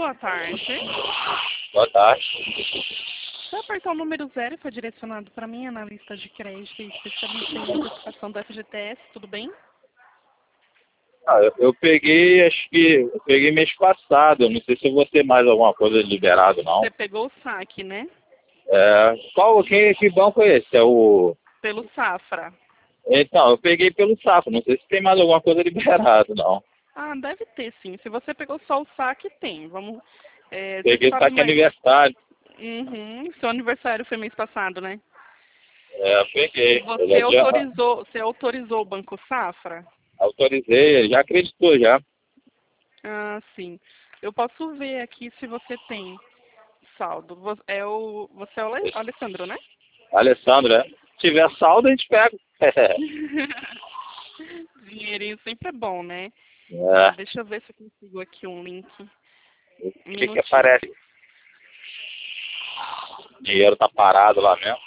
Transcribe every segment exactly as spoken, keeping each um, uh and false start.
boa tarde. Boa tarde. Se eu apertar o número zero e for direcionado para mim, analista de crédito e especialista em antecipação do F G T S, tudo bem? Ah, eu, eu peguei, acho que eu peguei mês passado. Eu não sei se eu vou ter mais alguma coisa liberado, não. Você pegou o saque, né? É, qual, quem, que banco é esse? É o... Pelo Safra. Então, eu peguei pelo Safra. Não sei se tem mais alguma coisa liberado, não. Ah, deve ter sim. Se você pegou só o saque, tem. Vamos. É, você Peguei sabe saque mais. aniversário. Uhum. Seu aniversário foi mês passado, né? É, eu peguei. Eu Você já tinha, autorizou, você autorizou o Banco Safra? autorizei, já acreditou já. Ah, sim. Eu posso ver aqui se você tem saldo. Vo- É o, você é o Ale- Alessandro, né? Alessandro, é? Se tiver saldo, a gente pega. Dinheirinho sempre é bom, né? É, Deixa eu ver se eu consigo aqui um link. o Um que que minutinho. aparece? O dinheiro tá parado lá mesmo.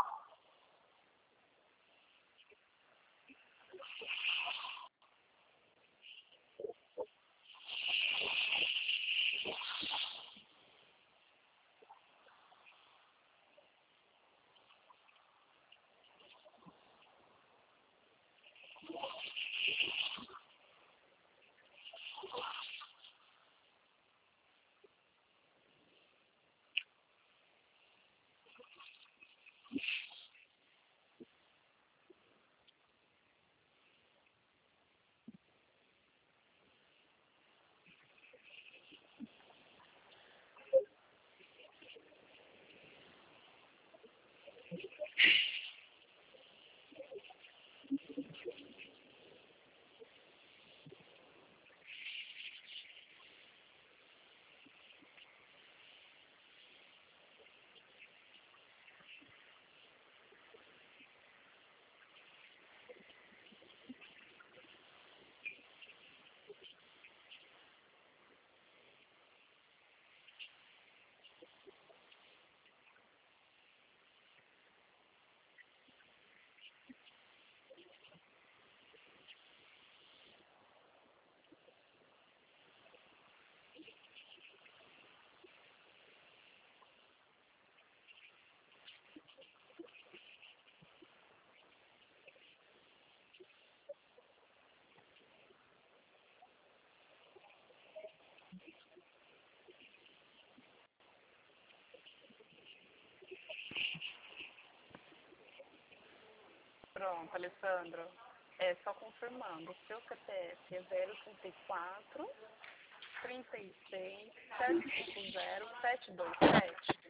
Pronto, Alessandro. É só confirmando. O seu C P F é zero trinta e quatro, trinta e seis, sete cinco zero, sete dois sete.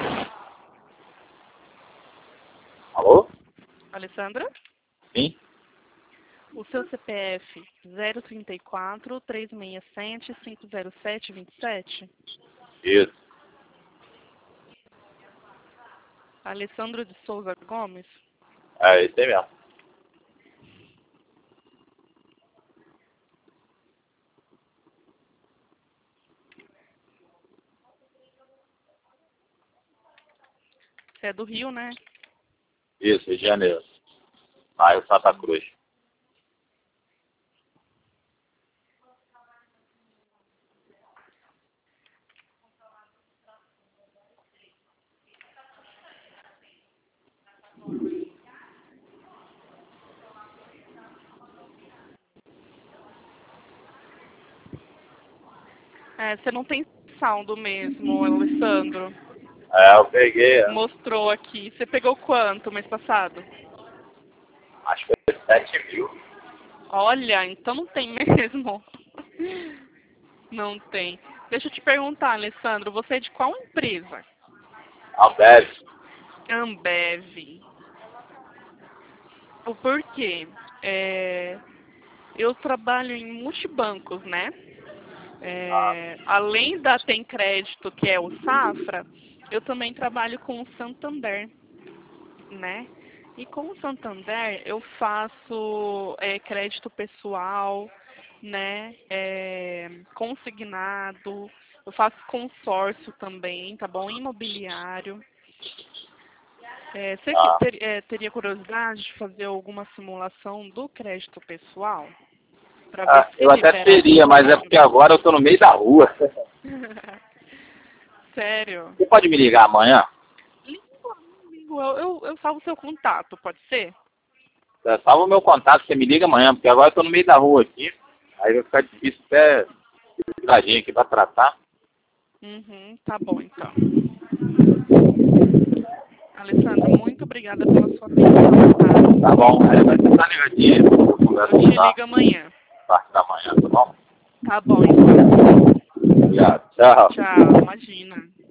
Alô? Alessandro? Sim? O seu C P F zero trinta e quatro, trezentos e sessenta e sete, cinco zero sete, vinte e sete. Isso. Alessandro de Souza Gomes. É, isso aí mesmo. Você é do Rio, né? Isso, Rio de Janeiro. Aí o Santa Cruz. É, você não tem saldo mesmo, Alessandro. É, eu peguei, é, Mostrou aqui. Você pegou quanto mês passado? acho que foi sete mil. Olha, então não tem mesmo. Não tem. Deixa eu te perguntar, Alessandro, você é de qual empresa? Ambev. Ambev. O porquê? É, eu trabalho em multibancos, né? Ah, É, além da Tem Crédito, que é o Safra, eu também trabalho com o Santander, né? E com o Santander eu faço é, crédito pessoal, né? É, consignado, eu faço consórcio também, tá bom? Imobiliário. É, você que- ah. ter- é, teria curiosidade de fazer alguma simulação do crédito pessoal? Para ver Ah, se eu até libera teria, mas é dinheiro? porque agora eu tô no meio da rua. Sério? Você pode me ligar amanhã? Ligo, eu, eu, eu salvo o seu contato, pode ser? É, salva o meu contato, você me liga amanhã, porque agora eu tô no meio da rua aqui. Aí vai ficar difícil até viagem aqui pra tratar. Uhum, tá bom então. Alessandro, muito obrigada pela sua atenção, tá? Tá bom, aí vai estar ligadinha. Eu te ligo amanhã. Parte da manhã, tá bom? Tá bom então. Obrigado, tchau. Tchau, imagina.